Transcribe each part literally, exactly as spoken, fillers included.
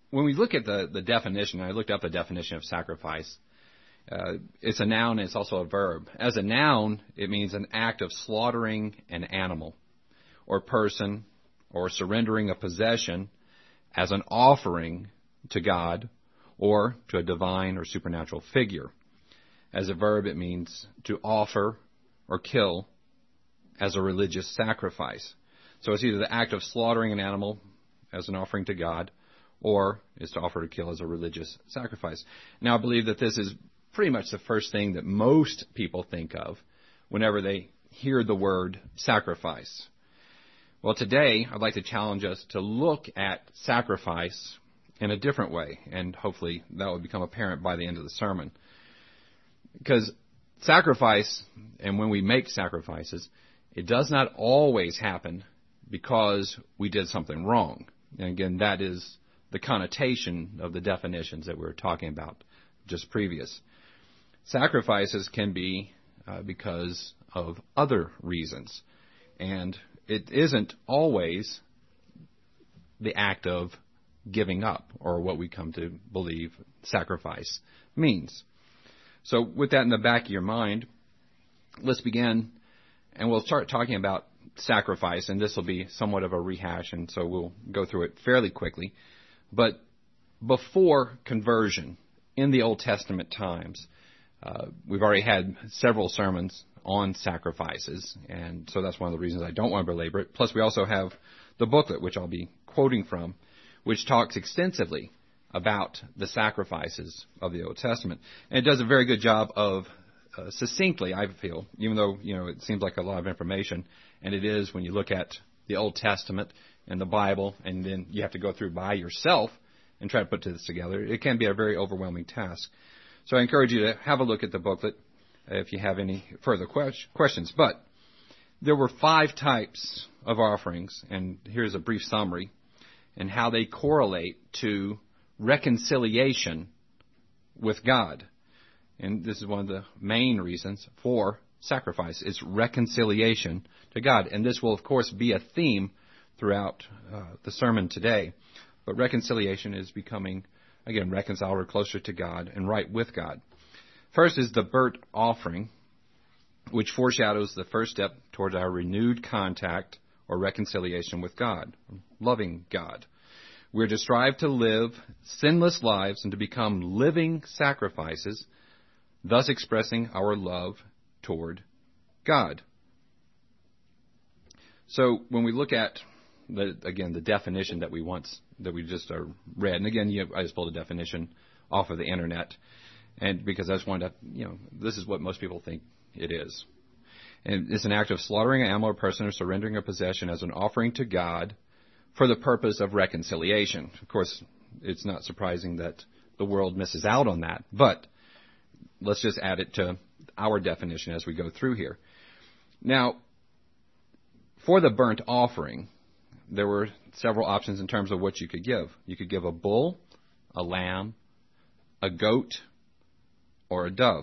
when we look at the, the definition, I looked up the definition of sacrifice. Uh, it's a noun and it's also a verb. As a noun, it means an act of slaughtering an animal or person or surrendering a possession as an offering to God or to a divine or supernatural figure. As a verb, it means to offer or kill as a religious sacrifice. So it's either the act of slaughtering an animal as an offering to God, or is to offer to kill as a religious sacrifice. Now, I believe that this is pretty much the first thing that most people think of whenever they hear the word sacrifice. Well, today, I'd like to challenge us to look at sacrifice in a different way, and hopefully that will become apparent by the end of the sermon. Because sacrifice, and when we make sacrifices, it does not always happen because we did something wrong. And again, that is the connotation of the definitions that we were talking about just previous. Sacrifices can be uh, because of other reasons. And it isn't always the act of giving up, or what we come to believe sacrifice means. So with that in the back of your mind, let's begin, and we'll start talking about sacrifice, and this will be somewhat of a rehash, and so we'll go through it fairly quickly. But before conversion, in the Old Testament times, uh, we've already had several sermons on sacrifices, and so that's one of the reasons I don't want to belabor it. Plus, we also have the booklet, which I'll be quoting from, which talks extensively about the sacrifices of the Old Testament. And it does a very good job of uh, succinctly, I feel, even though, you know, it seems like a lot of information, and it is when you look at the Old Testament and the Bible, and then you have to go through by yourself and try to put this together. It can be a very overwhelming task. So I encourage you to have a look at the booklet if you have any further que- questions. But there were five types of offerings, and here's a brief summary, and how they correlate to reconciliation with God. And this is one of the main reasons for sacrifice. It's reconciliation to God. And this will, of course, be a theme throughout uh, the sermon today. But reconciliation is becoming, again, reconciled or closer to God and right with God. First is the burnt offering, which foreshadows the first step towards our renewed contact or reconciliation with God, loving God. We're to strive to live sinless lives and to become living sacrifices, thus expressing our love toward God. So when we look at, the, again, the definition that we once, that we just uh, read, and again, you, I just pulled a definition off of the internet, and because I just wanted to, you know, this is what most people think it is. And it's an act of slaughtering an animal or person or surrendering a possession as an offering to God for the purpose of reconciliation. Of course, it's not surprising that the world misses out on that, but let's just add it to our definition as we go through here. Now, for the burnt offering, there were several options in terms of what you could give. You could give a bull, a lamb, a goat, or a dove.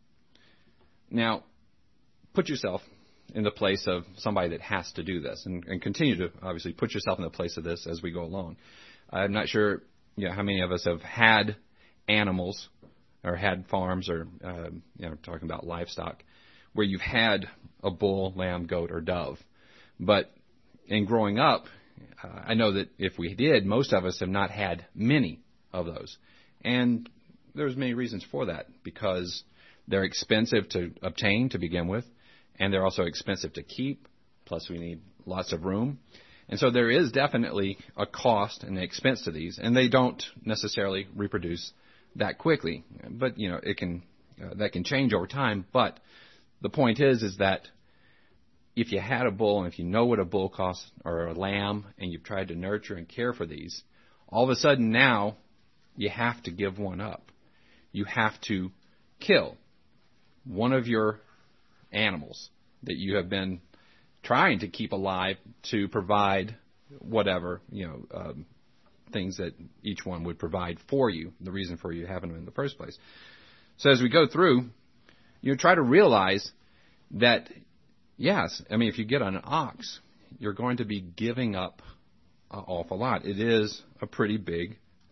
Now, put yourself in the place of somebody that has to do this, and, and continue to obviously put yourself in the place of this as we go along. I'm not sure, you know, how many of us have had animals or had farms or, uh, you know, talking about livestock, where you've had a bull, lamb, goat, or dove. But in growing up, uh, I know that if we did, most of us have not had many of those. And there's many reasons for that, because they're expensive to obtain to begin with, and they're also expensive to keep, plus we need lots of room. And so there is definitely a cost and an expense to these, and they don't necessarily reproduce that quickly. But, you know, it can uh, that can change over time. But the point is, is that if you had a bull, and if you know what a bull costs, or a lamb, and you've tried to nurture and care for these, all of a sudden now you have to give one up. You have to kill one of your animals that you have been trying to keep alive to provide whatever, you know, um, things that each one would provide for you, the reason for you having them in the first place. So as we go through, you know, try to realize that, yes, I mean, if you get on an ox, you're going to be giving up an awful lot. It is a pretty big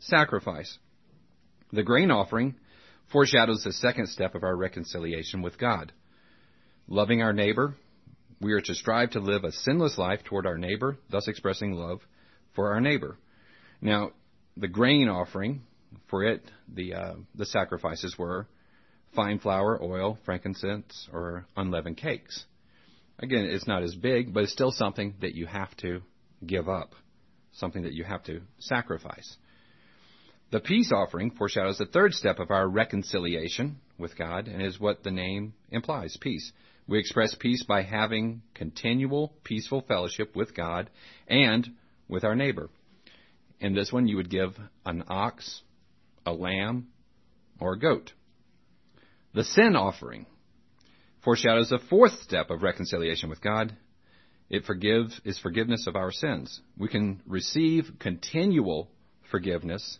sacrifice. The grain offering foreshadows the second step of our reconciliation with God. Loving our neighbor, we are to strive to live a sinless life toward our neighbor, thus expressing love for our neighbor. Now, the grain offering, for it, the uh, the sacrifices were fine flour, oil, frankincense, or unleavened cakes. Again, it's not as big, but it's still something that you have to give up, something that you have to sacrifice. The peace offering foreshadows the third step of our reconciliation with God and is what the name implies, peace. We express peace by having continual peaceful fellowship with God and with our neighbor. In this one, you would give an ox, a lamb, or a goat. The sin offering foreshadows the fourth step of reconciliation with God. It forgives is forgiveness of our sins. We can receive continual forgiveness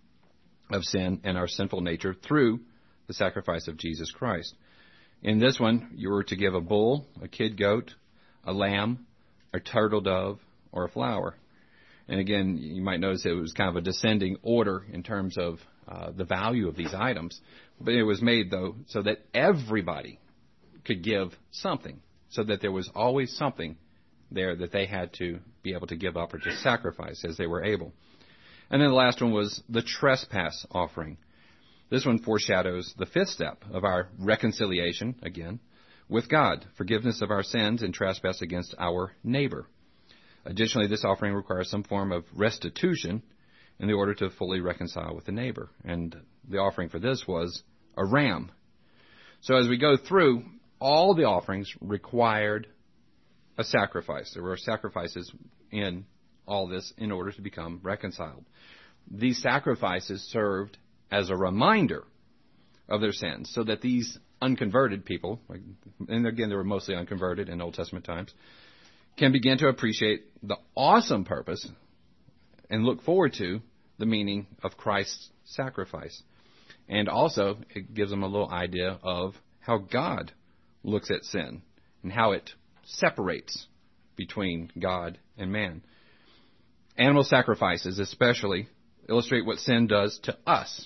of sin and our sinful nature through the sacrifice of Jesus Christ. In this one, you were to give a bull, a kid goat, a lamb, a turtle dove, or a flower. And again, you might notice it was kind of a descending order in terms of uh, the value of these items. But it was made, though, so that everybody could give something, so that there was always something there that they had to be able to give up or to sacrifice as they were able. And then the last one was the trespass offering. This one foreshadows the fifth step of our reconciliation, again, with God, forgiveness of our sins and trespass against our neighbor. Additionally, this offering requires some form of restitution in the order to fully reconcile with the neighbor. And the offering for this was a ram. So as we go through, all the offerings required a sacrifice. There were sacrifices in all this in order to become reconciled. These sacrifices served as a reminder of their sins, so that these unconverted people, and again, they were mostly unconverted in Old Testament times, can begin to appreciate the awesome purpose and look forward to the meaning of Christ's sacrifice. And also, it gives them a little idea of how God looks at sin and how it separates between God and man. Animal sacrifices especially illustrate what sin does to us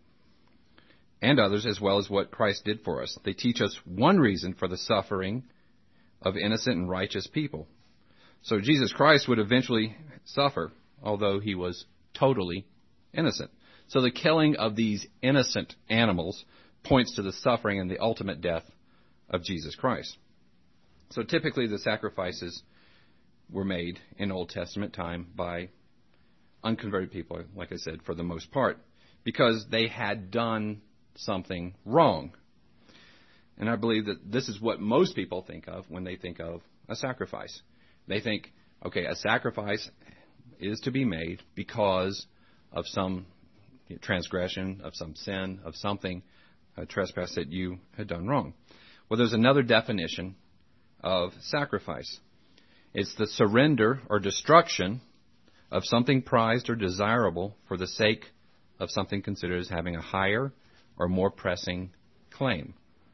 and others, as well as what Christ did for us. They teach us one reason for the suffering of innocent and righteous people. So Jesus Christ would eventually suffer, although he was totally innocent. So the killing of these innocent animals points to the suffering and the ultimate death of Jesus Christ. So typically the sacrifices were made in Old Testament time by unconverted people, like I said, for the most part, because they had done something wrong. And I believe that this is what most people think of when they think of a sacrifice. They think, okay, a sacrifice is to be made because of some transgression, of some sin, of something, a trespass that you had done wrong. Well, there's another definition of sacrifice. It's the surrender or destruction of something prized or desirable for the sake of something considered as having a higher or more pressing claim.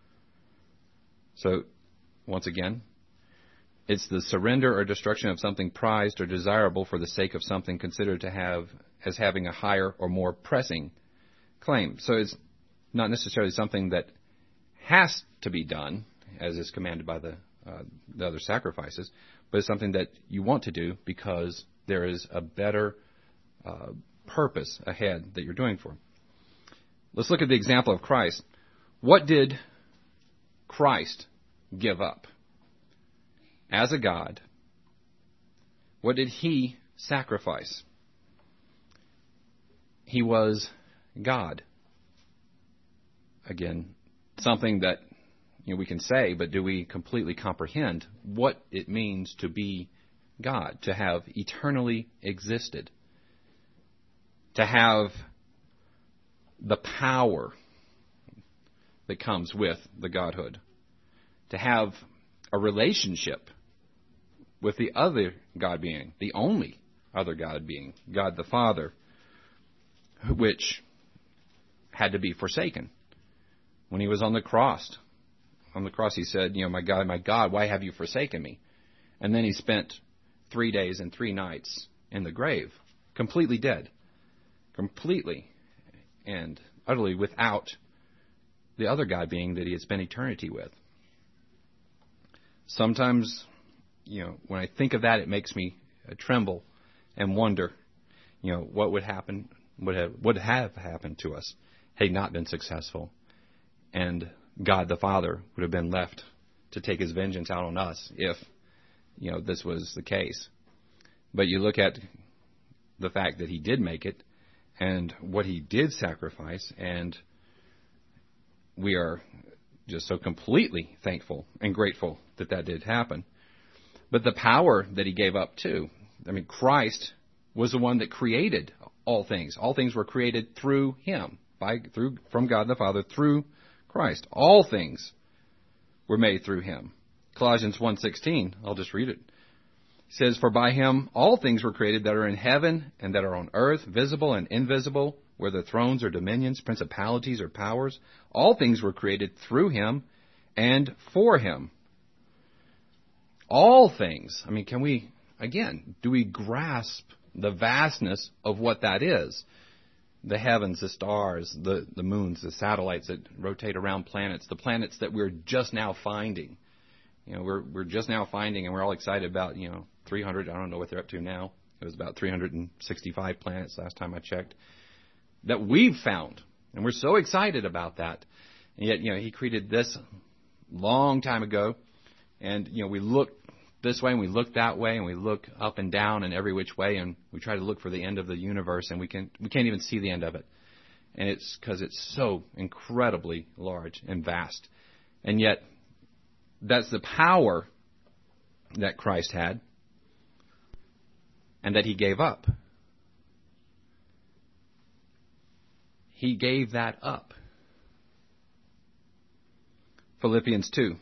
So, once again, it's the surrender or destruction of something prized or desirable for the sake of something considered to have as having a higher or more pressing claim. So it's not necessarily something that has to be done, as is commanded by the, uh, the other sacrifices, but it's something that you want to do because there is a better uh, purpose ahead that you're doing for. Let's look at the example of Christ. What did Christ give up? As a God, what did he sacrifice? He was God. Again, something that you know, we can say, but do we completely comprehend what it means to be God, to have eternally existed, to have the power that comes with the Godhood, to have a relationship with the other God being, the only other God being, God the Father, which had to be forsaken. When he was on the cross, on the cross he said, you know, my God, my God, why have you forsaken me? And then he spent three days and three nights in the grave, completely dead. completely and utterly without the other God being that he had spent eternity with. Sometimes, you know, when I think of that, it makes me tremble and wonder, you know, what would happen, would have, would have happened to us had he not been successful, and God the Father would have been left to take his vengeance out on us if, you know, this was the case. But you look at the fact that he did make it and what he did sacrifice, and we are just so completely thankful and grateful that that did happen. But the power that he gave up too. I mean, Christ was the one that created all things. All things were created through him, by through from God the Father through Christ. All things were made through him. Colossians one sixteen, I'll just read it. It says, "For by him all things were created that are in heaven and that are on earth, visible and invisible, whether thrones or dominions, principalities or powers. All things were created through him and for him." All things. I mean, can we, again, do we grasp the vastness of what that is? The heavens, the stars, the, the moons, the satellites that rotate around planets, the planets that we're just now finding. You know, we're we're just now finding, and we're all excited about, you know, three hundred, I don't know what they're up to now. It was about three hundred sixty-five planets last time I checked, that we've found. And we're so excited about that. And yet, you know, he created this long time ago. And, you know, we look this way and we look that way and we look up and down and every which way, and we try to look for the end of the universe, and we can we can't even see the end of it. And it's because it's so incredibly large and vast. And yet, that's the power that Christ had and that he gave up. He gave that up. Philippians two,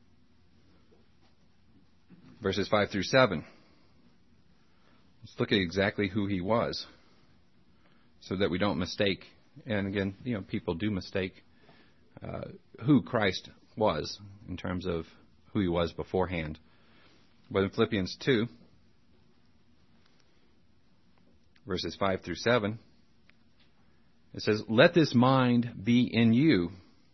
verses five through seven. Let's look at exactly who he was so that we don't mistake. And again, you know, people do mistake uh, who Christ was in terms of who he was beforehand. But in Philippians two, verses five through seven, it says, "Let this mind be in you,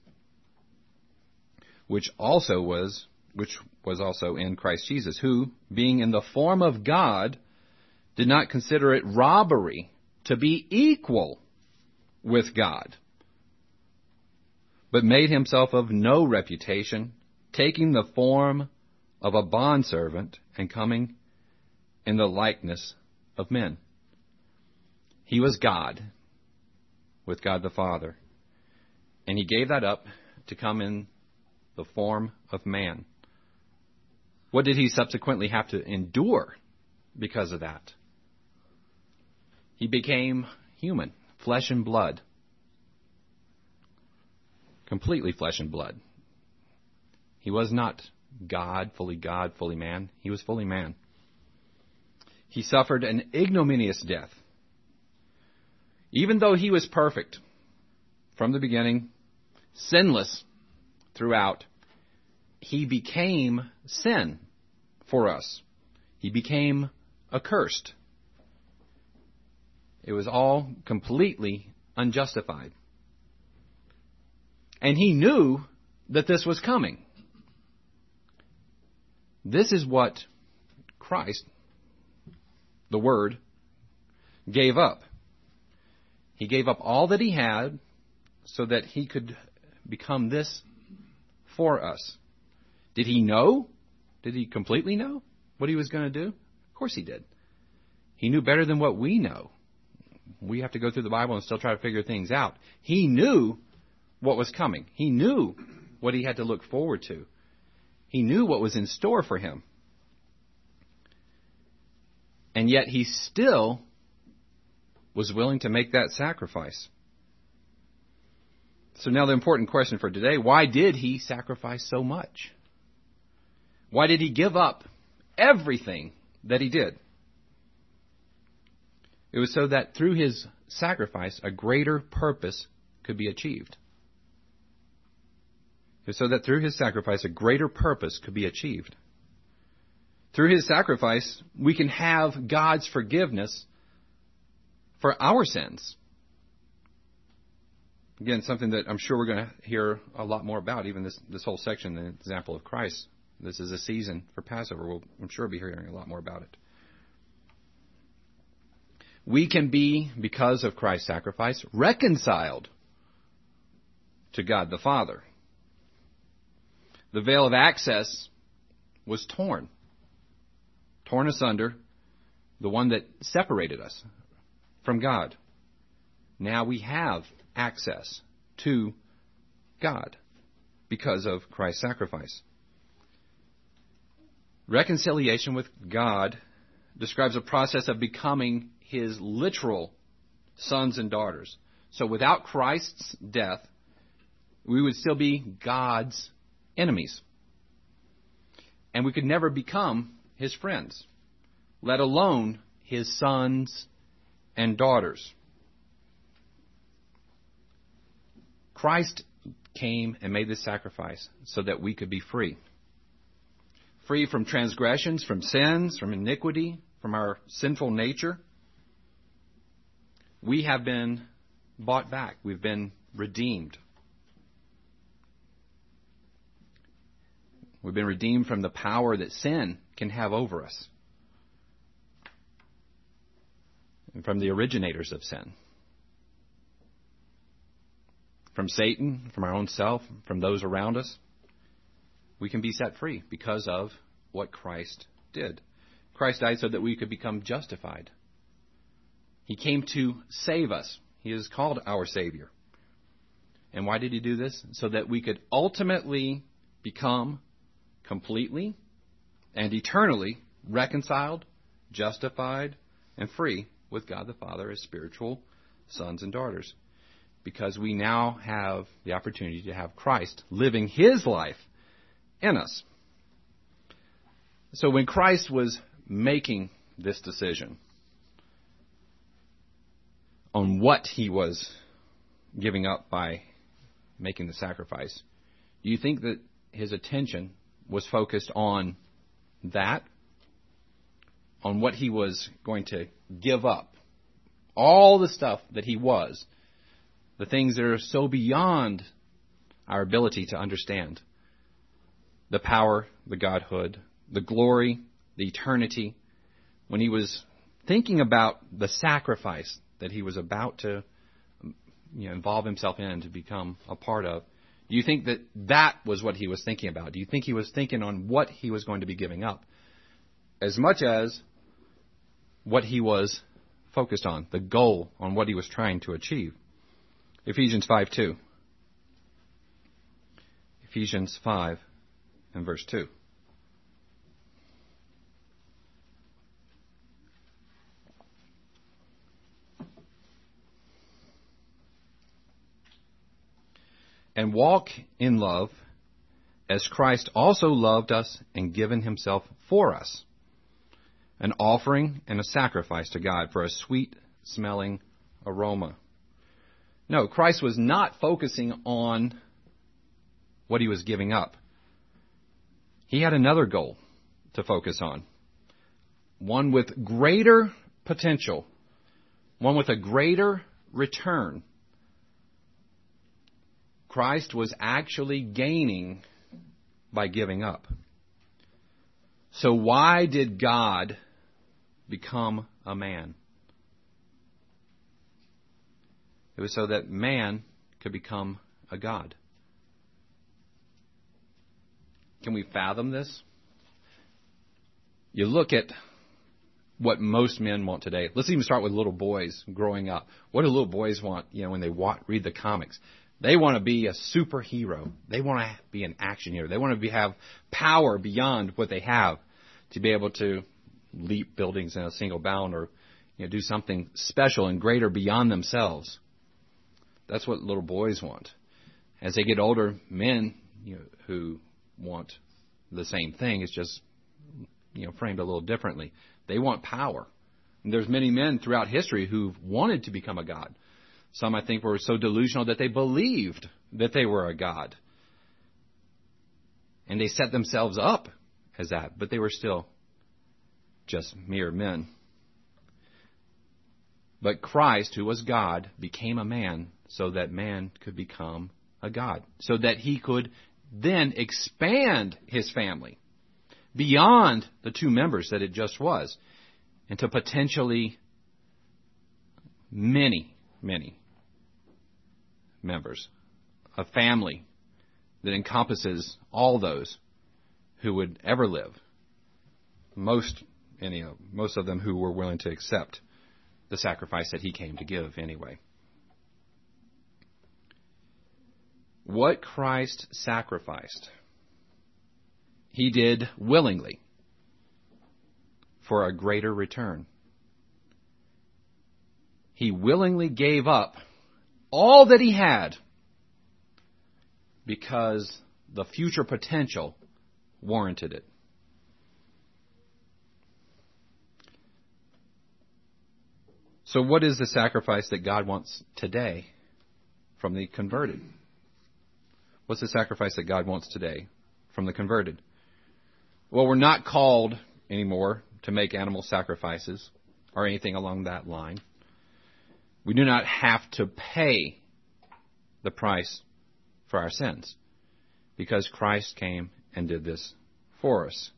which also was, which was also in Christ Jesus, who, being in the form of God, did not consider it robbery to be equal with God, but made himself of no reputation, taking the form of a bondservant and coming in the likeness of men." He was God, with God the Father, and he gave that up to come in the form of man. What did he subsequently have to endure because of that? He became human, flesh and blood. Completely flesh and blood. He was not God, fully God, fully man. He was fully man. He suffered an ignominious death. Even though he was perfect from the beginning, sinless throughout, he became sin for us. He became accursed. It was all completely unjustified. And he knew that this was coming. This is what Christ, the Word, gave up. He gave up all that he had so that he could become this for us. Did he know? Did he completely know what he was going to do? Of course he did. He knew better than what we know. We have to go through the Bible and still try to figure things out. He knew what was coming. He knew what he had to look forward to. He knew what was in store for him. And yet he still was willing to make that sacrifice. So now the important question for today, why did he sacrifice so much? Why did he give up everything that he did? It was so that through his sacrifice, a greater purpose could be achieved. It was so that through his sacrifice, a greater purpose could be achieved. Through his sacrifice, we can have God's forgiveness for our sins, Again, something that I'm sure we're going to hear a lot more about, even this, this whole section, the example of Christ. This is a season for Passover. We'll, I'm sure we'll be hearing a lot more about it. We can be, because of Christ's sacrifice, reconciled to God the Father. The veil of access was torn, torn asunder, the one that separated us from God. Now we have access to God because of Christ's sacrifice. Reconciliation with God describes a process of becoming His literal sons and daughters. So without Christ's death, we would still be God's enemies. And we could never become His friends, let alone His sons and daughters. Christ came and made this sacrifice so that we could be free. Free from transgressions, from sins, from iniquity, from our sinful nature. We have been bought back. We've been redeemed. We've been redeemed from the power that sin can have over us, and from the originators of sin. From Satan, from our own self, from those around us. We can be set free because of what Christ did. Christ died so that we could become justified. He came to save us. He is called our Savior. And why did He do this? So that we could ultimately become completely and eternally reconciled, justified, and free with God the Father as spiritual sons and daughters. Because we now have the opportunity to have Christ living His life in us. So when Christ was making this decision on what He was giving up by making the sacrifice, do you think that His attention was focused on that? On what He was going to give up? All the stuff that He was, the things that are so beyond our ability to understand. The power, the godhood, the glory, the eternity. When He was thinking about the sacrifice that He was about to, you know, involve Himself in, to become a part of, do you think that that was what He was thinking about? Do you think He was thinking on what He was going to be giving up? As much as what He was focused on, the goal, on what He was trying to achieve. Ephesians five two. Ephesians five and verse two. And walk in love as Christ also loved us and given Himself for us, an offering and a sacrifice to God for a sweet-smelling aroma. No, Christ was not focusing on what He was giving up. He had another goal to focus on. One with greater potential. One with a greater return. Christ was actually gaining by giving up. So why did God become a man? It was so that man could become a God. Can we fathom this? You look at what most men want today. Let's even start with little boys growing up. What do little boys want, you know, when they want, read the comics? They want to be a superhero. They want to be an action hero. They want to be, have power beyond what they have to be able to leap buildings in a single bound, or, you know, do something special and greater beyond themselves. That's what little boys want. As they get older, men, you know, who want the same thing, it's just, you know, framed a little differently. They want power. And there's many men throughout history who've wanted to become a god. Some, I think, were so delusional that they believed that they were a god. And they set themselves up as that, but they were still just mere men. But Christ, who was God, became a man so that man could become a God, so that he could then expand his family beyond the two members that it just was, into potentially many, many members. A family that encompasses all those who would ever live. Most, any, most of them who were willing to accept the sacrifice that he came to give anyway. What Christ sacrificed, he did willingly for a greater return. He willingly gave up all that he had because the future potential warranted it. So what is the sacrifice that God wants today from the converted? What's the sacrifice that God wants today from the converted? Well, we're not called anymore to make animal sacrifices or anything along that line. We do not have to pay the price for our sins because Christ came and did this for us.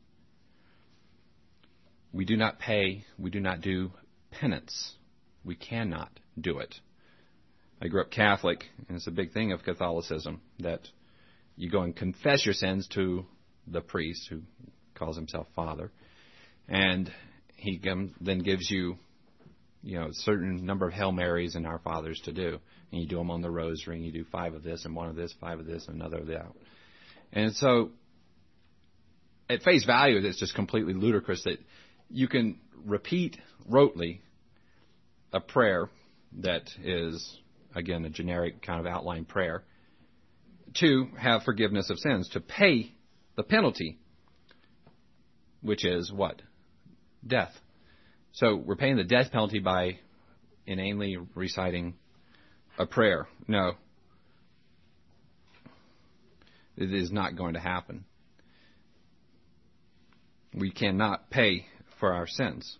We do not pay, we do not do penance. We cannot do it. I grew up Catholic, and it's a big thing of Catholicism that you go and confess your sins to the priest, who calls himself Father, and he then gives you, you know, a certain number of Hail Marys and Our Fathers to do, and you do them on the rosary, and you do five of this and one of this, five of this and another of that, and so at face value, it's just completely ludicrous that you can repeat rotely a prayer that is, again, a generic kind of outline prayer, to have forgiveness of sins, to pay the penalty, which is what? Death. So we're paying the death penalty by inanely reciting a prayer. No. It is not going to happen. We cannot pay for our sins.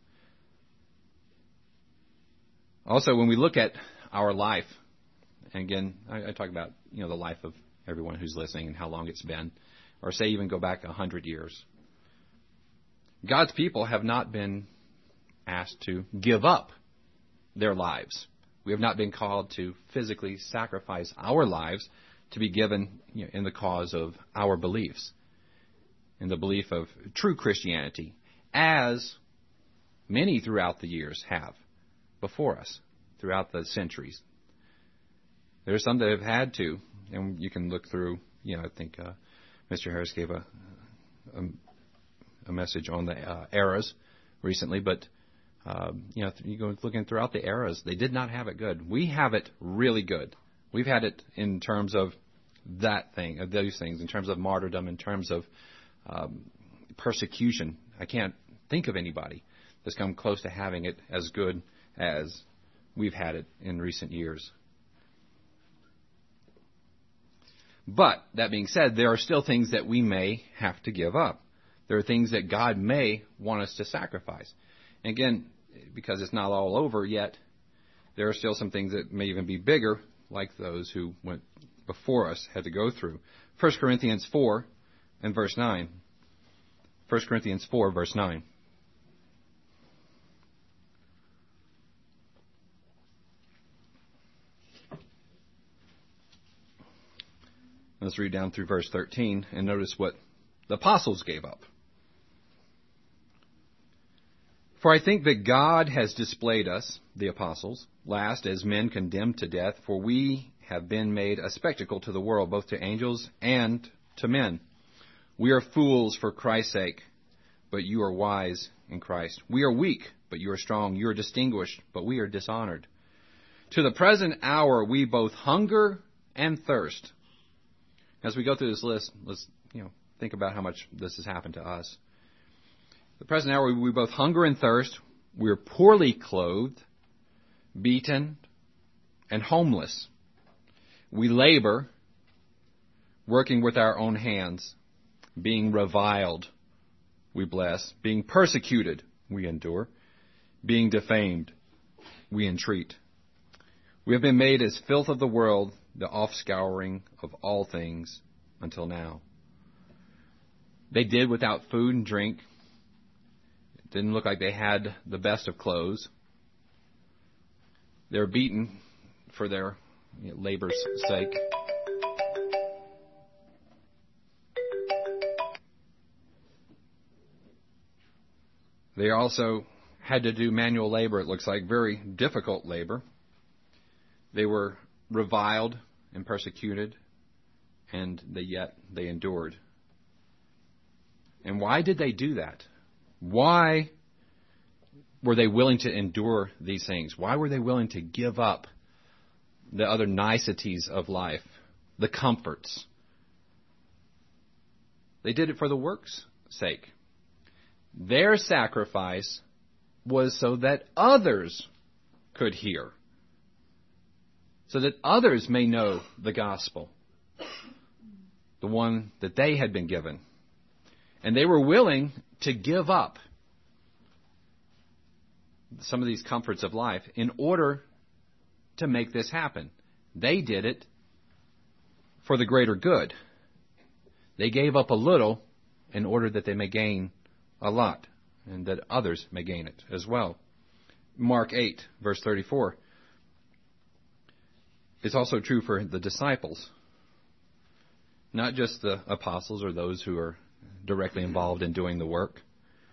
Also, when we look at our life, and again, I, I talk about, you know, the life of everyone who's listening and how long it's been, or say even go back a hundred years. God's people have not been asked to give up their lives. We have not been called to physically sacrifice our lives to be given, you know, in the cause of our beliefs, in the belief of true Christianity, as many throughout the years have before us, throughout the centuries. There are some that have had to, and you can look through, you know, I think uh, Mister Harris gave a, a, a message on the uh, eras recently, but, uh, you know, you go looking throughout the eras, they did not have it good. We have it really good. We've had it in terms of that thing, of those things, in terms of martyrdom, in terms of um, persecution. I can't think of anybody that's come close to having it as good as we've had it in recent years. But, that being said, there are still things that we may have to give up. There are things that God may want us to sacrifice. And again, because it's not all over yet, there are still some things that may even be bigger, like those who went before us had to go through. First Corinthians four and verse nine. First Corinthians four, verse nine. Let's read down through verse thirteen and notice what the apostles gave up. For I think that God has displayed us, the apostles, last as men condemned to death, for we have been made a spectacle to the world, both to angels and to men. We are fools for Christ's sake, but you are wise in Christ. We are weak, but you are strong. You are distinguished, but we are dishonored. To the present hour we both hunger and thirst. As we go through this list, let's, you know, think about how much this has happened to us. The present hour, we both hunger and thirst. We are poorly clothed, beaten, and homeless. We labor, working with our own hands, being reviled, we bless, being persecuted, we endure, being defamed, we entreat. We have been made as filth of the world, the offscouring of all things until now. They did without food and drink. It didn't look like they had the best of clothes. They were beaten for their you know, labor's sake. They also had to do manual labor, it looks like, very difficult labor. They were reviled and persecuted, and they yet they endured. And why did they do that? Why were they willing to endure these things? Why were they willing to give up the other niceties of life, the comforts? They did it for the work's sake. Their sacrifice was so that others could hear, so that others may know the gospel, the one that they had been given. And they were willing to give up some of these comforts of life in order to make this happen. They did it for the greater good. They gave up a little in order that they may gain a lot, and that others may gain it as well. Mark eight, verse thirty-four. It's also true for the disciples, not just the apostles or those who are directly involved in doing the work,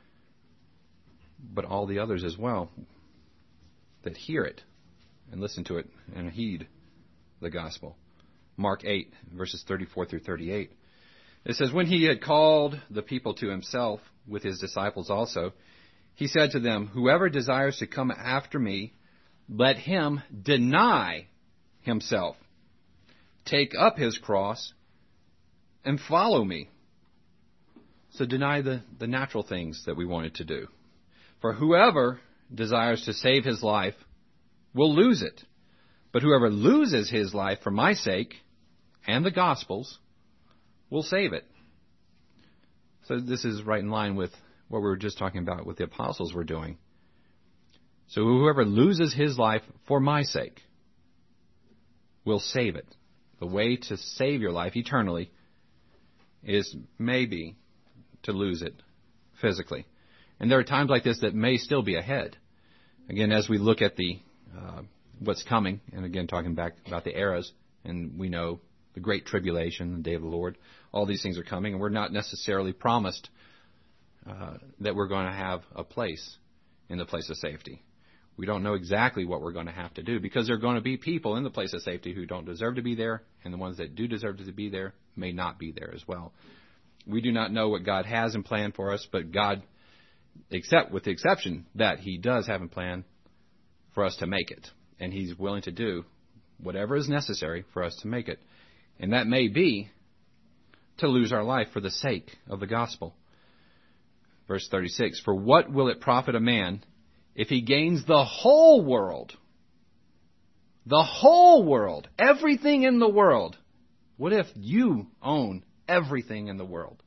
but all the others as well that hear it and listen to it and heed the gospel. Mark eight, verses thirty-four through thirty-eight. It says, when he had called the people to himself with his disciples also, he said to them, whoever desires to come after me, let him deny himself, take up his cross, and follow me. So deny the, the natural things that we wanted to do. For whoever desires to save his life will lose it. But whoever loses his life for my sake and the gospel's will save it. So this is right in line with what we were just talking about, what the apostles were doing. So whoever loses his life for my sake will save it. The way to save your life eternally is maybe to lose it physically. And there are times like this that may still be ahead. Again, as we look at the uh, what's coming, and again talking back about the eras, and we know the Great Tribulation, the Day of the Lord, all these things are coming, and we're not necessarily promised uh, that we're going to have a place in the place of safety. We don't know exactly what we're going to have to do, because there are going to be people in the place of safety who don't deserve to be there, and the ones that do deserve to be there may not be there as well. We do not know what God has in plan for us, but God, except with the exception that He does have in plan for us to make it, and He's willing to do whatever is necessary for us to make it. And that may be to lose our life for the sake of the gospel. Verse thirty-six, for what will it profit a man if he gains the whole world? The whole world, everything in the world. What if you own everything in the world?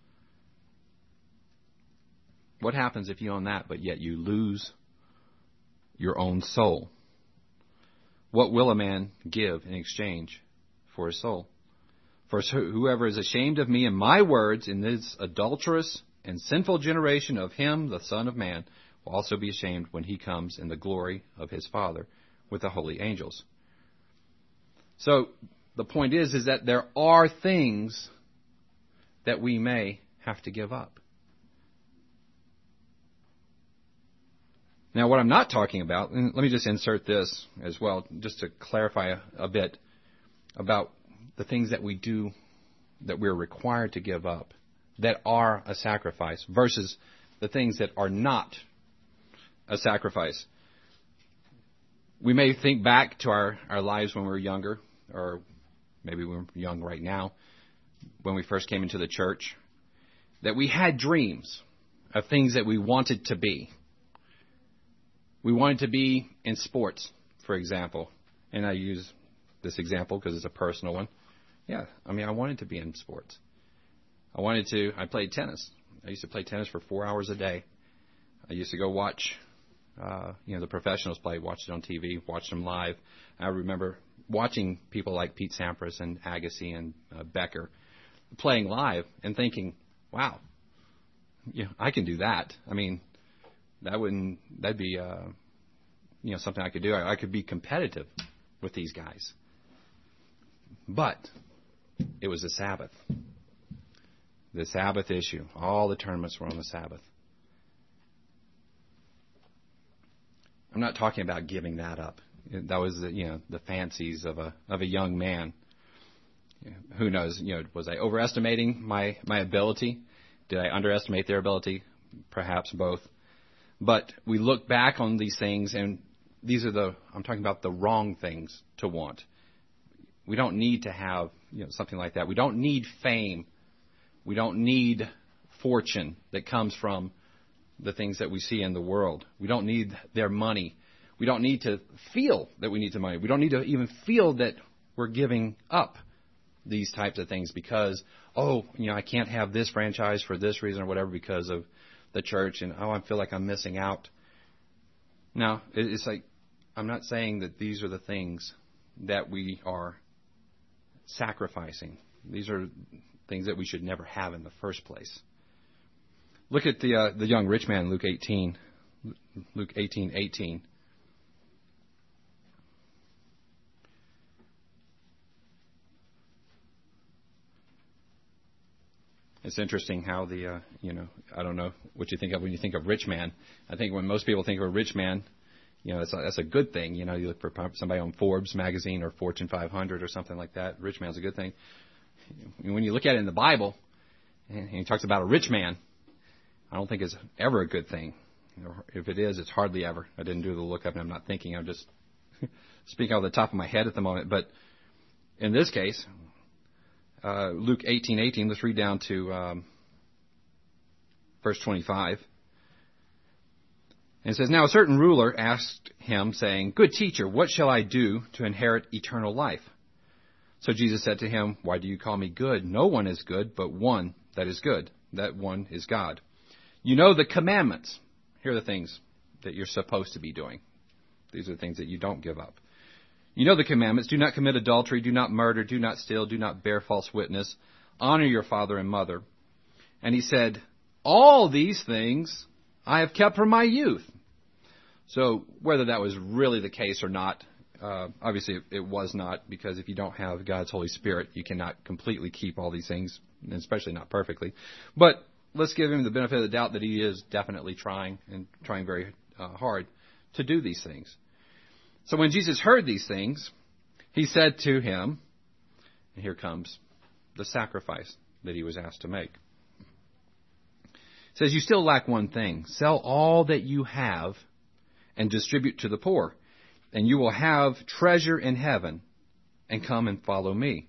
What happens if you own that, but yet you lose your own soul? What will a man give in exchange for his soul? For whoever is ashamed of me and my words in this adulterous and sinful generation, of him the Son of Man will also be ashamed when he comes in the glory of his Father with the holy angels. So the point is, is that there are things that we may have to give up. Now, what I'm not talking about, and let me just insert this as well, just to clarify a, a bit about the things that we do that we're required to give up that are a sacrifice versus the things that are not a sacrifice. We may think back to our, our lives when we were younger, or maybe we're young right now, when we first came into the church, that we had dreams of things that we wanted to be. We wanted to be in sports, for example. And I use this example because it's a personal one. Yeah, I mean, I wanted to be in sports. I wanted to, I played tennis. I used to play tennis for four hours a day. I used to go watch uh, you know, the professionals play, watched it on T V, watched them live. I remember watching people like Pete Sampras and Agassi and uh, Becker playing live and thinking, wow, yeah, I can do that. I mean, that wouldn't, that'd be, uh, you know, something I could do. I, I could be competitive with these guys. But it was the Sabbath. The Sabbath issue. All the tournaments were on the Sabbath. I'm not talking about giving that up. That was the, you know, the fancies of a of a young man. Who knows? You know, was I overestimating my my ability? Did I underestimate their ability? Perhaps both. But we look back on these things, and these are the I'm talking about the wrong things to want. We don't need to have, you know, something like that. We don't need fame. We don't need fortune that comes from the things that we see in the world. We don't need their money. We don't need to feel that we need the money. We don't need to even feel that we're giving up these types of things because, oh, you know, I can't have this franchise for this reason or whatever because of the church, and oh, I feel like I'm missing out. Now, it's like, I'm not saying that these are the things that we are sacrificing. These are things that we should never have in the first place. Look at the uh, the young rich man in Luke eighteen, Luke eighteen eighteen. It's interesting how the uh, you know I don't know what you think of when you think of rich man. I think when most people think of a rich man, you know, that's a, that's a good thing. You know, you look for somebody on Forbes magazine or Fortune five hundred or something like that. Rich man's a good thing. When you look at it in the Bible, and he talks about a rich man, I don't think it's ever a good thing. If it is, it's hardly ever. I didn't do the lookup, and I'm not thinking. I'm just speaking off the top of my head at the moment. But in this case, uh, Luke eighteen eighteen. Let's read down to um, verse twenty-five. And it says, "Now a certain ruler asked him, saying, 'Good teacher, what shall I do to inherit eternal life?' So Jesus said to him, 'Why do you call me good? No one is good but one that is good. That one is God. You know the commandments.'" Here are the things that you're supposed to be doing. These are the things that you don't give up. "You know the commandments. Do not commit adultery. Do not murder. Do not steal. Do not bear false witness. Honor your father and mother." And he said, "All these things I have kept from my youth." So whether that was really the case or not, uh, obviously it, it was not, because if you don't have God's Holy Spirit, you cannot completely keep all these things, especially not perfectly. But let's give him the benefit of the doubt that he is definitely trying and trying very uh, hard to do these things. So when Jesus heard these things, he said to him, and here comes the sacrifice that he was asked to make. It says, "You still lack one thing. Sell all that you have and distribute to the poor, and you will have treasure in heaven, and come and follow me."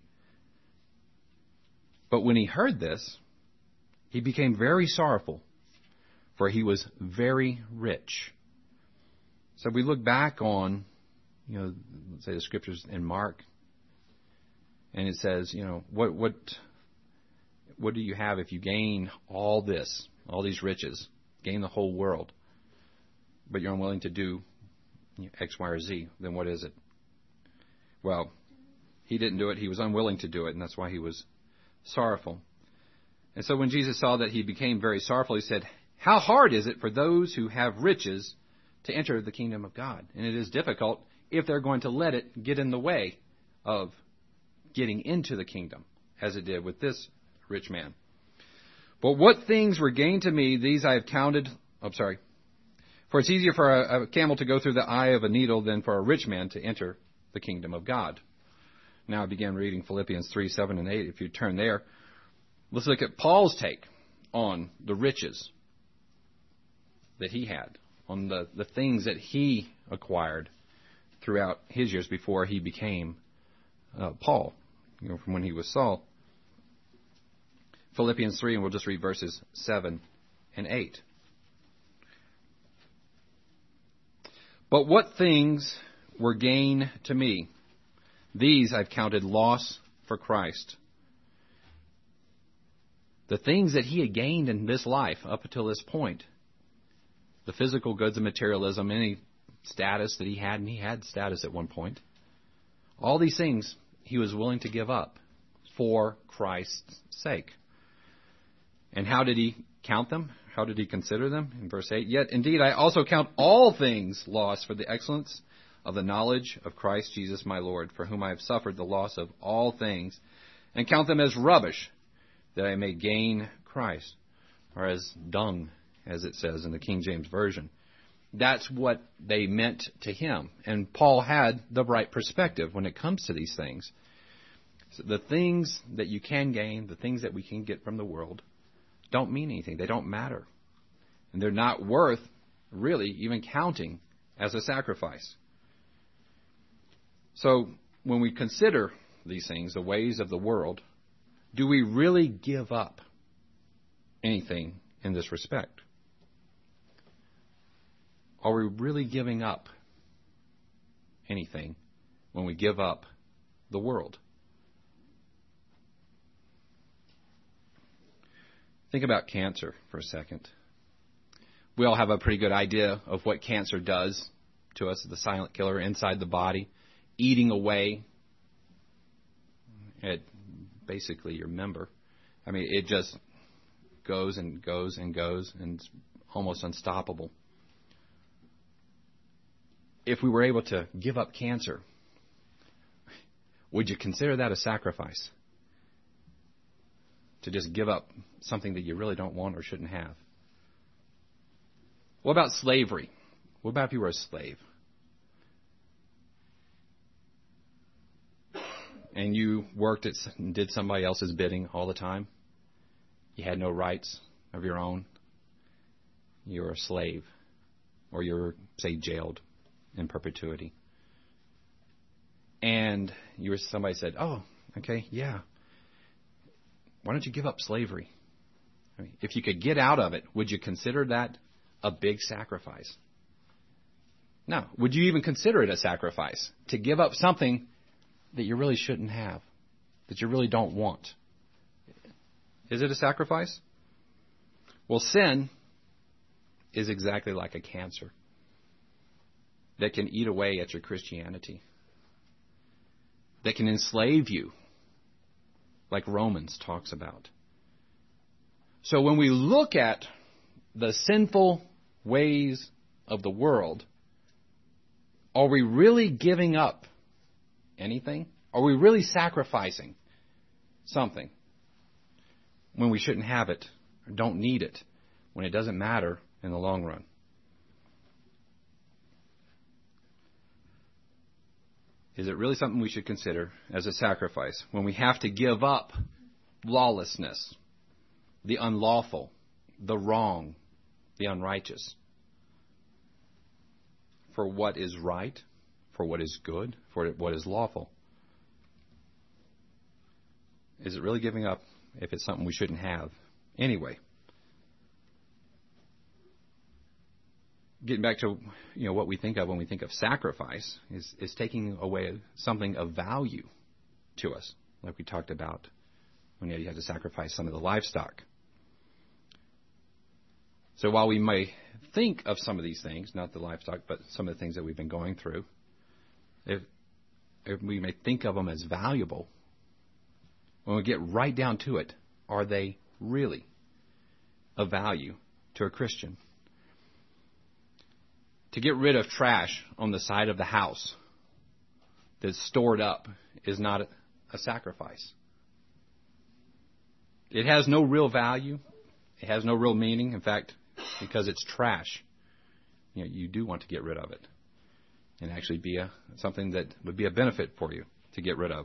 But when he heard this, he became very sorrowful, for he was very rich. So we look back on, you know, let's say the scriptures in Mark, and it says, you know, what what what do you have if you gain all this, all these riches, gain the whole world, but you're unwilling to do X, Y, or Z? Then what is it? Well, he didn't do it. He was unwilling to do it, and that's why he was sorrowful. And so when Jesus saw that he became very sorrowful, he said, "How hard is it for those who have riches to enter the kingdom of God?" And it is difficult if they're going to let it get in the way of getting into the kingdom, as it did with this rich man. "But what things were gained to me, these I have counted," I'm sorry, "for it's easier for a, a camel to go through the eye of a needle than for a rich man to enter the kingdom of God." Now I began reading Philippians three, seven, and eight. If you turn there, let's look at Paul's take on the riches that he had, on the, the things that he acquired throughout his years before he became uh, Paul, you know, from when he was Saul. Philippians three, and we'll just read verses seven and eight. "But what things were gain to me, these I've counted loss for Christ." The things that he had gained in this life up until this point, the physical goods of materialism, any status that he had, and he had status at one point. All these things he was willing to give up for Christ's sake. And how did he count them? How did he consider them? In verse eight, yet indeed I also count all things lost for the excellence of the knowledge of Christ Jesus my Lord, for whom I have suffered the loss of all things, and count them as rubbish, that I may gain Christ, or as dung, as it says in the King James Version. That's what they meant to him. And Paul had the right perspective when it comes to these things. So the things that you can gain, the things that we can get from the world, don't mean anything. They don't matter. And they're not worth really even counting as a sacrifice. So when we consider these things, the ways of the world, do we really give up anything in this respect? Are we really giving up anything when we give up the world? Think about cancer for a second. We all have a pretty good idea of what cancer does to us, the silent killer inside the body, eating away at basically your member. I mean, it just goes and goes and goes, and it's almost unstoppable. If we were able to give up cancer, would you consider that a sacrifice? To just give up something that you really don't want or shouldn't have? What about slavery? What about if you were a slave? And you worked at and did somebody else's bidding all the time? You had no rights of your own? You were a slave. Or you were, say, jailed in perpetuity. And you were somebody said, oh, okay, yeah. Why don't you give up slavery? I mean, if you could get out of it, would you consider that a big sacrifice? No. Would you even consider it a sacrifice to give up something that you really shouldn't have, that you really don't want? Is it a sacrifice? Well, sin is exactly like a cancer that can eat away at your Christianity, that can enslave you, like Romans talks about. So when we look at the sinful ways of the world, are we really giving up anything? Are we really sacrificing something when we shouldn't have it or don't need it, when it doesn't matter in the long run? Is it really something we should consider as a sacrifice when we have to give up lawlessness, the unlawful, the wrong, the unrighteous, for what is right, for what is good, for what is lawful? Is it really giving up if it's something we shouldn't have anyway? Getting back to you know what we think of when we think of sacrifice is, is taking away something of value to us, like we talked about when you had to sacrifice some of the livestock. So while we may think of some of these things, not the livestock, but some of the things that we've been going through, if, if we may think of them as valuable, when we get right down to it, are they really of value to a Christian? To get rid of trash on the side of the house that's stored up is not a sacrifice. It has no real value. It has no real meaning. In fact, because it's trash, you know, you do want to get rid of it and actually be a, something that would be a benefit for you to get rid of.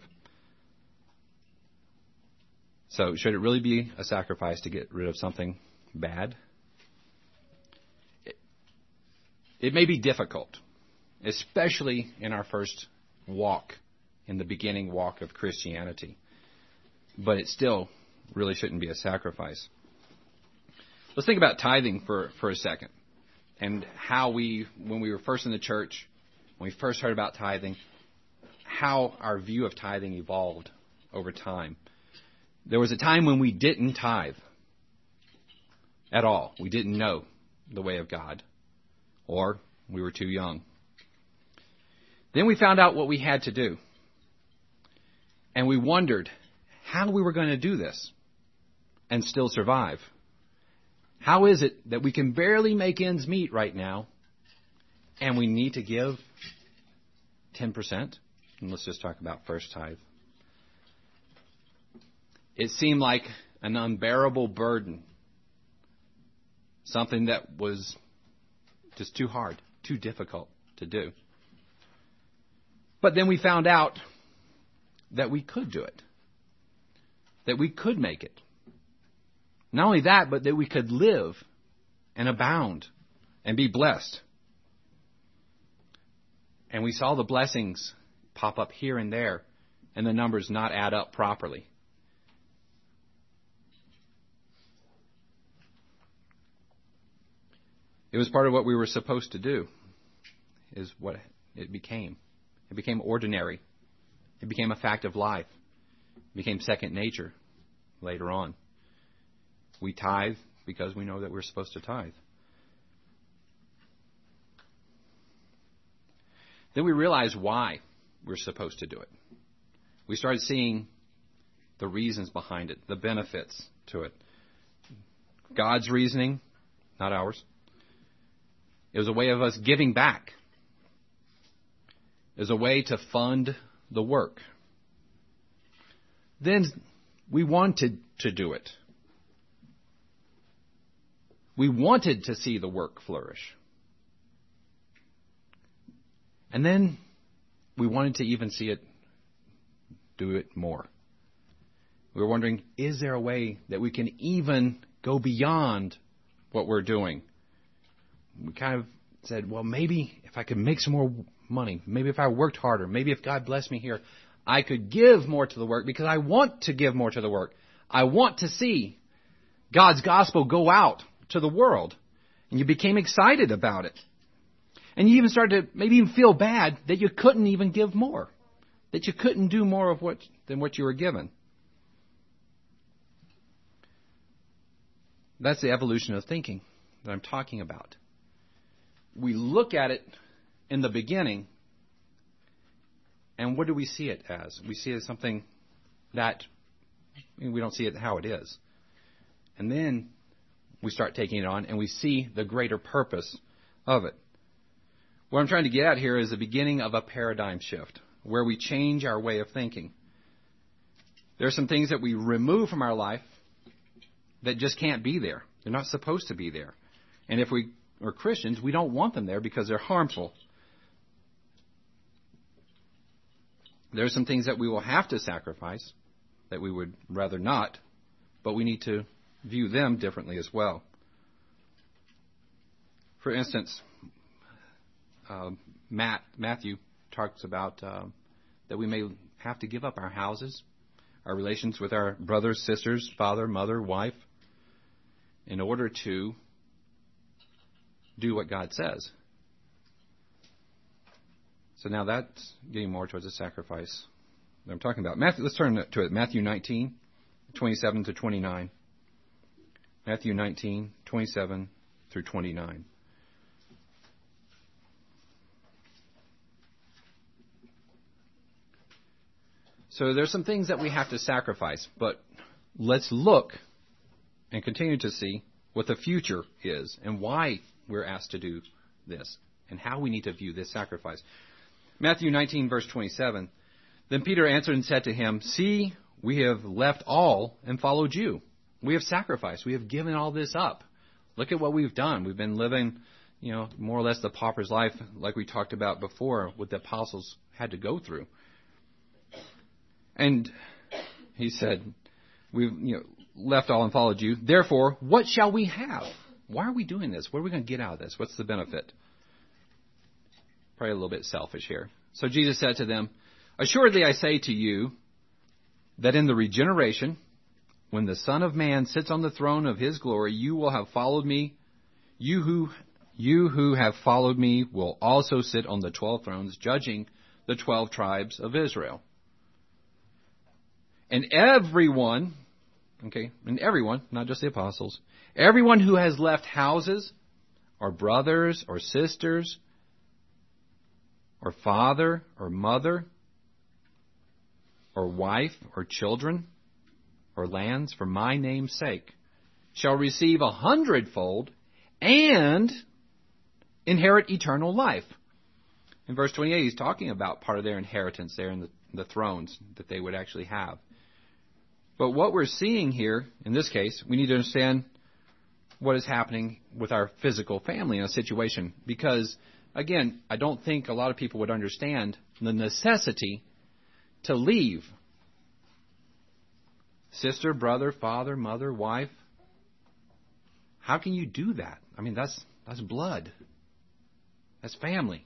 So should it really be a sacrifice to get rid of something bad? It, it may be difficult, especially in our first walk, in the beginning walk of Christianity. But it still really shouldn't be a sacrifice. Let's think about tithing for, for a second, and how we, when we were first in the church, when we first heard about tithing, how our view of tithing evolved over time. There was a time when we didn't tithe at all. We didn't know the way of God. or we were too young. Then we found out what we had to do. And we wondered how we were going to do this and still survive. How is it that we can barely make ends meet right now and we need to give ten percent? And let's just talk about first tithe. It seemed like an unbearable burden. Something that was just too hard, too difficult to do. But then we found out that we could do it. That we could make it. Not only that, but that we could live and abound and be blessed. And we saw the blessings pop up here and there and the numbers not add up properly. It was part of what we were supposed to do, is what it became. It became ordinary. It became a fact of life. It became second nature later on. We tithe because we know that we're supposed to tithe. Then we realized why we're supposed to do it. We started seeing the reasons behind it, the benefits to it. God's reasoning, not ours. It was a way of us giving back. It was a way to fund the work. Then we wanted to do it. We wanted to see the work flourish. And then we wanted to even see it do it more. We were wondering, is there a way that we can even go beyond what we're doing? We kind of said, well, maybe if I could make some more money, maybe if I worked harder, maybe if God blessed me here, I could give more to the work because I want to give more to the work. I want to see God's gospel go out to the world. And you became excited about it. And you even started to maybe even feel bad that you couldn't even give more, that you couldn't do more of what than what you were given. That's the evolution of thinking that I'm talking about. We look at it in the beginning, and what do we see it as? We see it as something that I mean, we don't see it how it is. And then we start taking it on, and we see the greater purpose of it. What I'm trying to get at here is the beginning of a paradigm shift, where we change our way of thinking. There are some things that we remove from our life that just can't be there. They're not supposed to be there. And if we are Christians, we don't want them there because they're harmful. There are some things that we will have to sacrifice that we would rather not, but we need to view them differently as well. For instance, uh, Matt, Matthew talks about uh, that we may have to give up our houses, our relations with our brothers, sisters, father, mother, wife, in order to do what God says. So now that's getting more towards a sacrifice that I'm talking about. Matthew, let's turn to it. Matthew nineteen, twenty-seven to twenty-nine. Matthew nineteen, twenty-seven through twenty-nine. So there's some things that we have to sacrifice, but let's look and continue to see what the future is and why we're asked to do this and how we need to view this sacrifice. Matthew nineteen, verse twenty-seven. Then Peter answered and said to him, "See, we have left all and followed you. We have sacrificed. We have given all this up. Look at what we've done. We've been living, you know, more or less the pauper's life like we talked about before, what the apostles had to go through." And he said, "We've, you know, left all and followed you. Therefore, what shall we have?" Why are we doing this? What are we going to get out of this? What's the benefit? Probably a little bit selfish here. So Jesus said to them, "Assuredly I say to you that in the regeneration, when the Son of Man sits on the throne of his glory, you will have followed me. You who you who have followed me will also sit on the twelve thrones, judging the twelve tribes of Israel. And everyone, okay, and everyone, not just the apostles, everyone who has left houses or brothers or sisters or father or mother or wife or children or lands for my name's sake shall receive a hundredfold and inherit eternal life. In verse twenty-eight, he's talking about part of their inheritance there in the, the thrones that they would actually have. But what we're seeing here, in this case, we need to understand what is happening with our physical family in a situation. Because, again, I don't think a lot of people would understand the necessity to leave sister, brother, father, mother, wife. How can you do that? I mean, that's that's blood. That's family.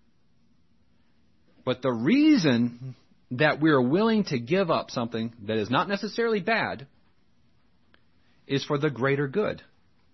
But the reason that we're willing to give up something that is not necessarily bad is for the greater good.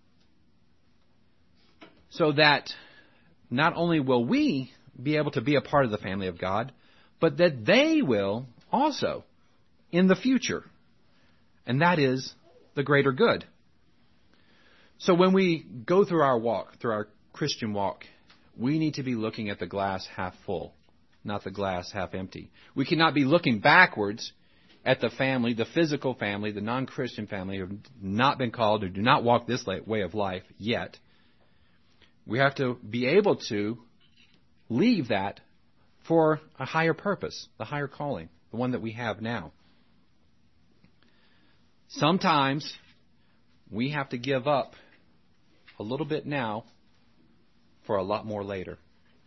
So that not only will we be able to be a part of the family of God, but that they will also in the future. And that is the greater good. So when we go through our walk, through our Christian walk, we need to be looking at the glass half full, not the glass half empty. We cannot be looking backwards at the family, the physical family, the non-Christian family who have not been called or do not walk this way of life yet. We have to be able to leave that for a higher purpose, the higher calling, the one that we have now. Sometimes we have to give up a little bit now for a lot more later.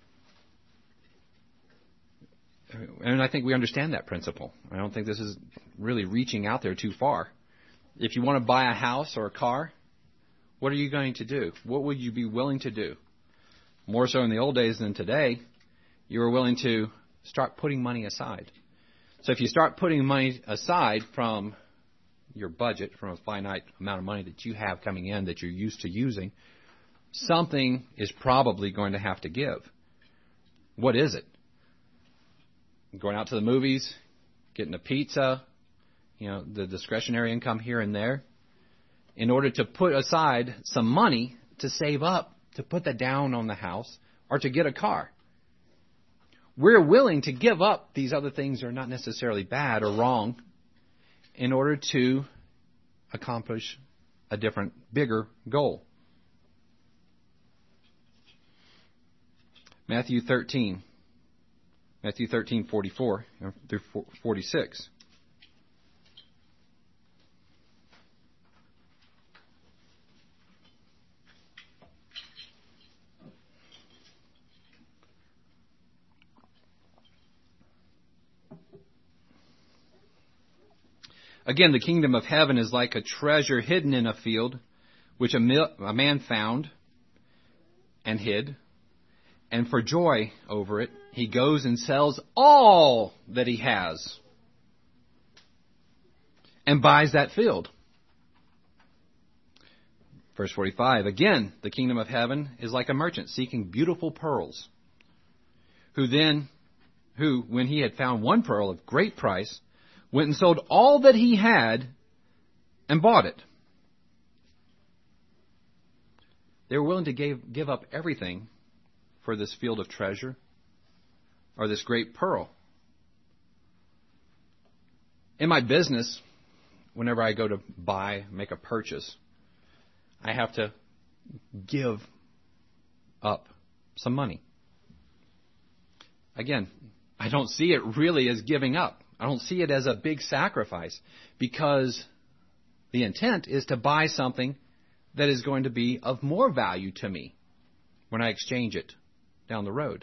And I think we understand that principle. I don't think this is really reaching out there too far. If you want to buy a house or a car, what are you going to do? What would you be willing to do? More so in the old days than today, you were willing to start putting money aside. So if you start putting money aside from your budget, from a finite amount of money that you have coming in that you're used to using, something is probably going to have to give. What is it? Going out to the movies, getting a pizza, you know, the discretionary income here and there, in order to put aside some money to save up, to put that down on the house, or to get a car. We're willing to give up these other things that are not necessarily bad or wrong in order to accomplish a different, bigger goal. Matthew thirteen. Matthew thirteen, forty-four through forty-six. Again, the kingdom of heaven is like a treasure hidden in a field, which a, mil- a man found and hid. And for joy over it, he goes and sells all that he has and buys that field. Verse forty-five, again, the kingdom of heaven is like a merchant seeking beautiful pearls, who then, who, when he had found one pearl of great price, went and sold all that he had and bought it. They were willing to give, give up everything for this field of treasure or this great pearl. In my business, whenever I go to buy, make a purchase, I have to give up some money. Again, I don't see it really as giving up. I don't see it as a big sacrifice, because the intent is to buy something that is going to be of more value to me when I exchange it down the road.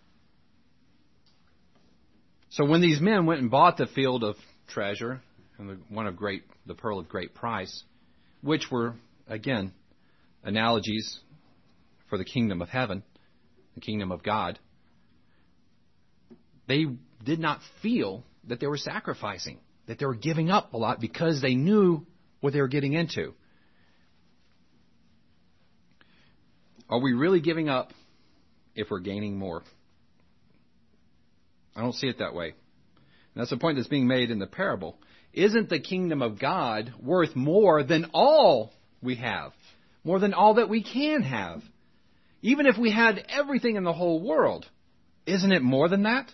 So when these men went and bought the field of treasure and the one of great, the pearl of great price, which were, again, analogies for the kingdom of heaven, the kingdom of God, they did not feel that they were sacrificing, that they were giving up a lot, because they knew what they were getting into. Are we really giving up if we're gaining more? I don't see it that way. And that's the point that's being made in the parable. Isn't the kingdom of God worth more than all we have? More than all that we can have? Even if we had everything in the whole world, isn't it more than that?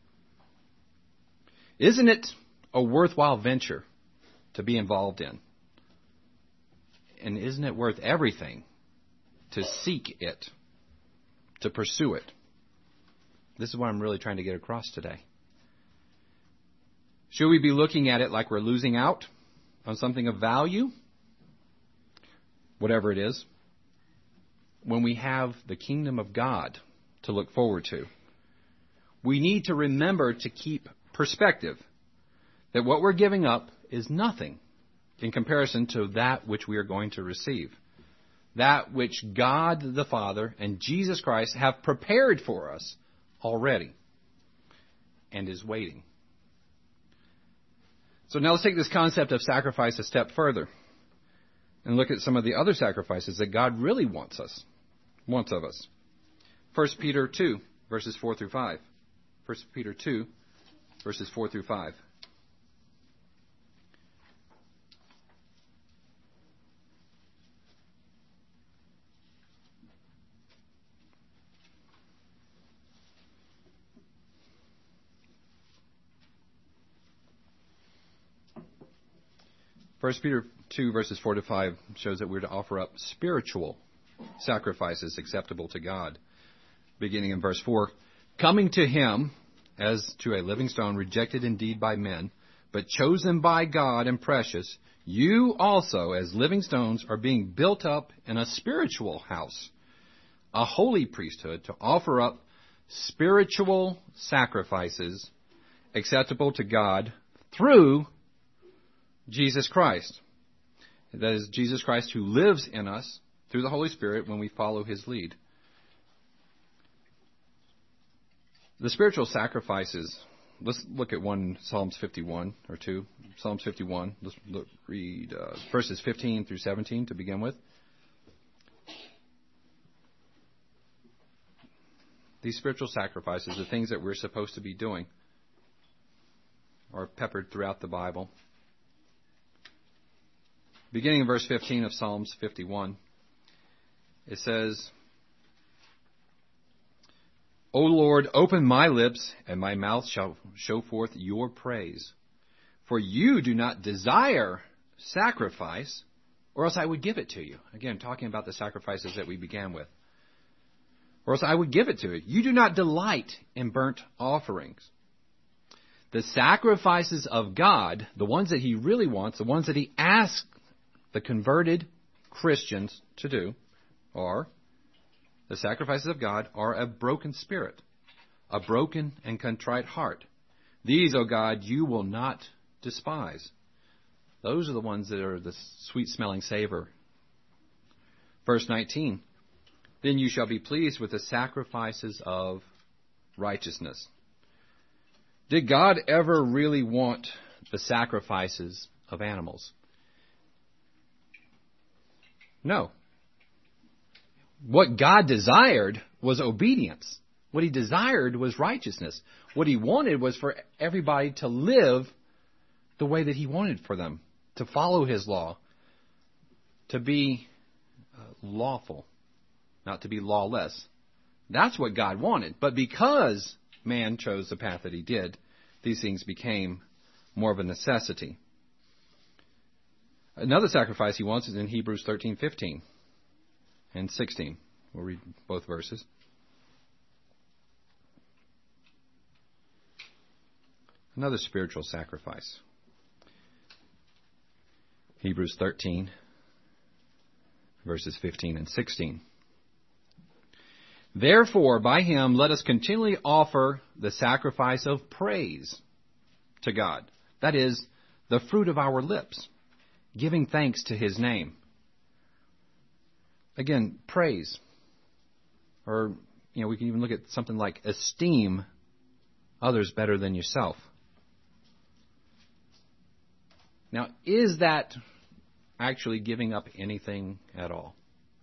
Isn't it a worthwhile venture to be involved in? And isn't it worth everything to seek it, to pursue it? This is what I'm really trying to get across today. Should we be looking at it like we're losing out on something of value? Whatever it is. When we have the kingdom of God to look forward to, we need to remember to keep perspective that what we're giving up is nothing in comparison to that which we are going to receive. That which God the Father and Jesus Christ have prepared for us already and is waiting. So now let's take this concept of sacrifice a step further and look at some of the other sacrifices that God really wants us, wants of us. First Peter two, verses four through five. First Peter two, verses four through five. First Peter two, verses four to five shows that we're to offer up spiritual sacrifices acceptable to God. Beginning in verse four, coming to him as to a living stone, rejected indeed by men, but chosen by God and precious, you also, as living stones, are being built up in a spiritual house, a holy priesthood, to offer up spiritual sacrifices acceptable to God through Jesus Christ. That is Jesus Christ who lives in us through the Holy Spirit when we follow his lead. The spiritual sacrifices, let's look at one, Psalms fifty-one or two. Psalms fifty-one, let's look, read uh, verses fifteen through seventeen to begin with. These spiritual sacrifices, the things that we're supposed to be doing, are peppered throughout the Bible. Beginning in verse fifteen of Psalms fifty-one, it says, O Lord, open my lips, and my mouth shall show forth your praise. For you do not desire sacrifice, or else I would give it to you. Again, talking about the sacrifices that we began with. Or else I would give it to you. You do not delight in burnt offerings. The sacrifices of God, the ones that he really wants, the ones that he asks the converted Christians to do, are the sacrifices of God are a broken spirit, a broken and contrite heart. These, O God, you will not despise. Those are the ones that are the sweet-smelling savor. Verse nineteen, then you shall be pleased with the sacrifices of righteousness. Did God ever really want the sacrifices of animals? No. What God desired was obedience. What he desired was righteousness. What he wanted was for everybody to live the way that he wanted for them, to follow his law, to be uh, lawful, not to be lawless. That's what God wanted. But because man chose the path that he did, these things became more of a necessity. Another sacrifice he wants is in Hebrews thirteen fifteen and sixteen. We'll read both verses. Another spiritual sacrifice. Hebrews thirteen, verses fifteen and sixteen. Therefore, by him let us continually offer the sacrifice of praise to God. That is, the fruit of our lips, giving thanks to his name. Again, praise. Or, you know, we can even look at something like esteem others better than yourself. Now, is that actually giving up anything at all?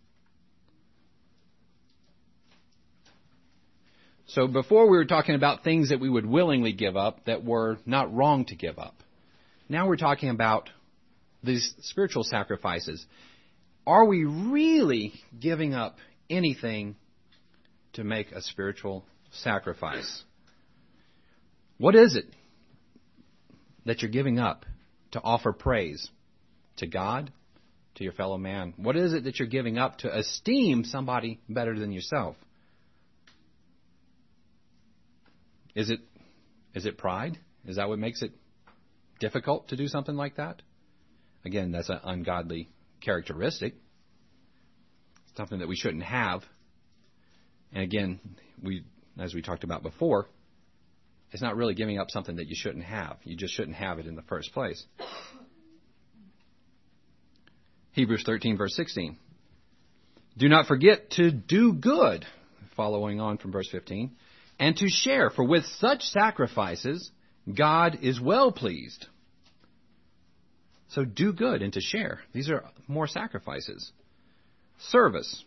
So before we were talking about things that we would willingly give up that were not wrong to give up. Now we're talking about these spiritual sacrifices. Are we really giving up anything to make a spiritual sacrifice. What is it that you're giving up to offer praise to God, to your fellow man? What is it that you're giving up to esteem somebody better than yourself? Is it is it pride? Is that what makes it difficult to do something like that? Again, that's an ungodly characteristic. Something that we shouldn't have. And again, we, as we talked about before, it's not really giving up something that you shouldn't have. You just shouldn't have it in the first place. Hebrews thirteen, verse sixteen. Do not forget to do good, following on from verse fifteen, and to share, for with such sacrifices, God is well pleased. So do good and to share. These are more sacrifices. Service.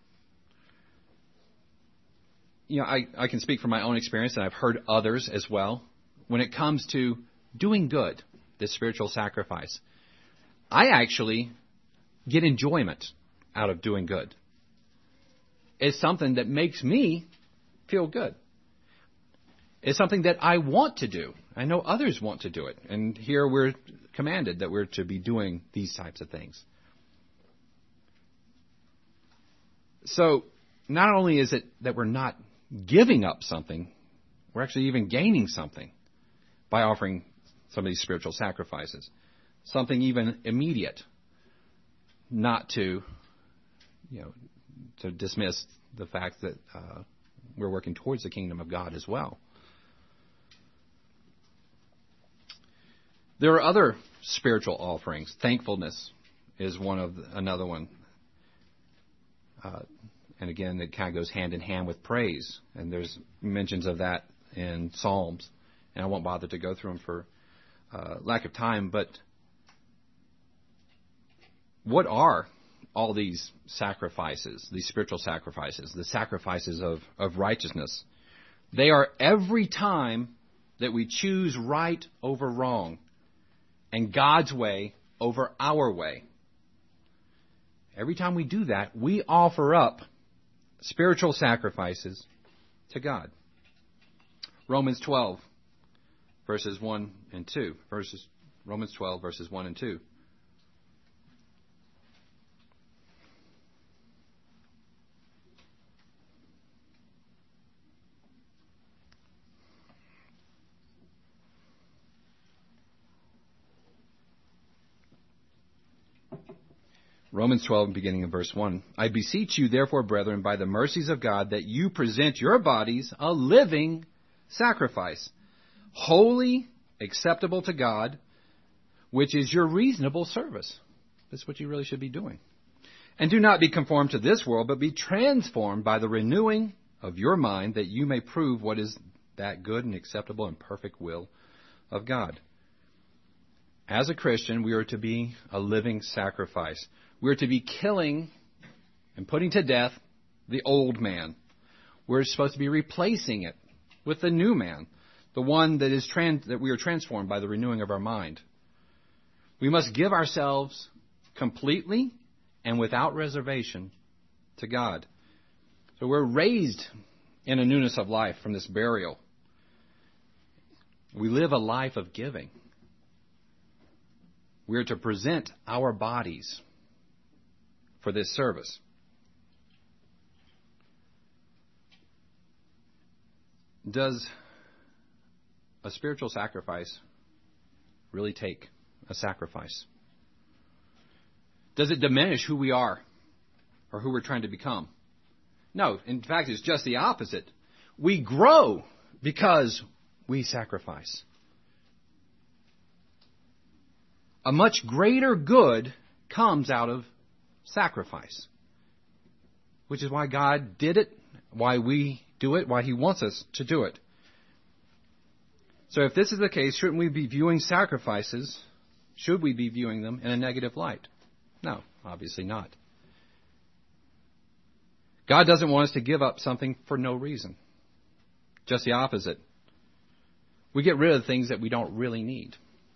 You know, I, I can speak from my own experience, and I've heard others as well. When it comes to doing good, this spiritual sacrifice, I actually get enjoyment out of doing good. It's something that makes me feel good. It's something that I want to do. I know others want to do it. And here we're commanded that we're to be doing these types of things. So not only is it that we're not giving up something, we're actually even gaining something by offering some of these spiritual sacrifices. Something even immediate, not to, you know, to dismiss the fact that uh, we're working towards the kingdom of God as well. There are other spiritual offerings. Thankfulness is one of the, another one. Uh, and again, it kind of goes hand in hand with praise. And there's mentions of that in Psalms. And I won't bother to go through them for uh, lack of time. But what are all these sacrifices, these spiritual sacrifices, the sacrifices of, of righteousness? They are every time that we choose right over wrong and God's way over our way. Every time we do that, we offer up spiritual sacrifices to God. Romans twelve, verses one and two. Verses, Romans twelve, verses one and two. Romans twelve, beginning in verse one. I beseech you, therefore, brethren, by the mercies of God, that you present your bodies a living sacrifice, holy, acceptable to God, which is your reasonable service. That's what you really should be doing. And do not be conformed to this world, but be transformed by the renewing of your mind, that you may prove what is that good and acceptable and perfect will of God. As a Christian, we are to be a living sacrifice. We're to be killing and putting to death the old man. We're supposed to be replacing it with the new man, the one that is trans- that we are transformed by the renewing of our mind. We must give ourselves completely and without reservation to God. So we're raised in a newness of life from this burial. We live a life of giving. We're to present our bodies for this service. Does a spiritual sacrifice really take a sacrifice? Does it diminish who we are or who we're trying to become? No, in fact, it's just the opposite. We grow because we sacrifice. A much greater good comes out of sacrifice, which is why God did it, why we do it, why He wants us to do it. So if this is the case, shouldn't we be viewing sacrifices, should we be viewing them in a negative light? No, obviously not. God doesn't want us to give up something for no reason. Just the opposite. We get rid of things that we don't really need.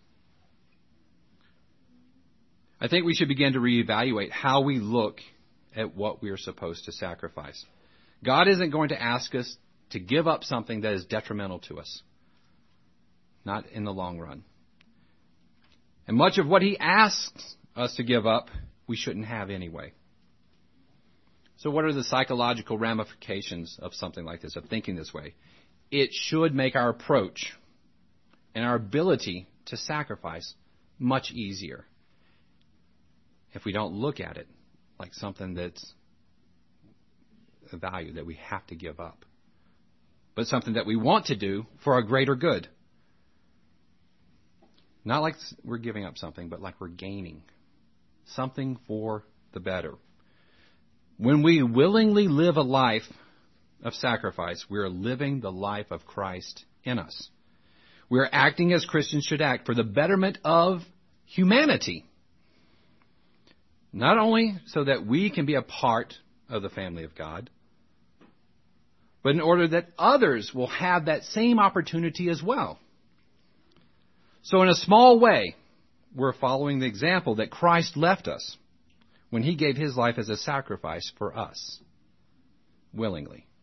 I think we should begin to reevaluate how we look at what we are supposed to sacrifice. God isn't going to ask us to give up something that is detrimental to us. Not in the long run. And much of what he asks us to give up, we shouldn't have anyway. So what are the psychological ramifications of something like this, of thinking this way? It should make our approach and our ability to sacrifice much easier if we don't look at it like something that's a value that we have to give up, but something that we want to do for a greater good. Not like we're giving up something, but like we're gaining something for the better. When we willingly live a life of sacrifice, we are living the life of Christ in us. We are acting as Christians should act for the betterment of humanity. Not only so that we can be a part of the family of God, but in order that others will have that same opportunity as well. So in a small way, we're following the example that Christ left us when he gave his life as a sacrifice for us, willingly.